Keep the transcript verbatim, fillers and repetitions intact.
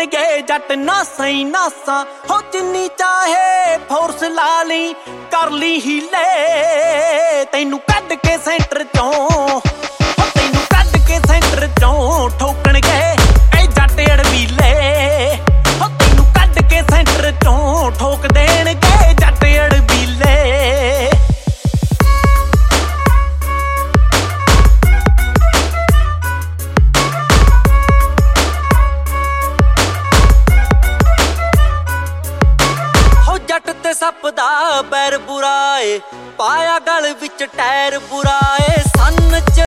ਠੋਕਣਗੇ ਜੱਟ ਨਾਸਾਂ ਹੀ ਨਾਸਾਂ ਹੋ ਜਿੰਨੀ ਚਾਹੇ ਫੋਰਸ ਲਾ ਲਈ ਕਰ ਲਈ ਹੀਲੇ ਤੈਨੂੰ ਕੱਢ ਕੇ ਸੈਂਟਰ ਚੋਂ ਹੋ ਤੈਨੂੰ ਕੱਢ ਕੇ ਸੈਂਟਰ ਚੋਂ ਠੋਕਣਗੇ ਇਹ ਜੱਟ ਅੜਬੀਲੇ ਹੋ ਤੈਨੂੰ ਕੱਢ ਕੇ ਸੈਂਟਰ ਚੋਂ ਠੋਕ ਦੇਣਗੇ ਜੱਟ ਅੜਬੀਲੇ ਜੱਟ ਤੇ ਸੱਪ ਦਾ ਬੈਰ ਬੁਰਾ ਏ ਪਾਇਆ ਗਲ ਵਿੱਚ ਟਾਇਰ ਬੁਰਾ ਏ ਸੰਨ ਚ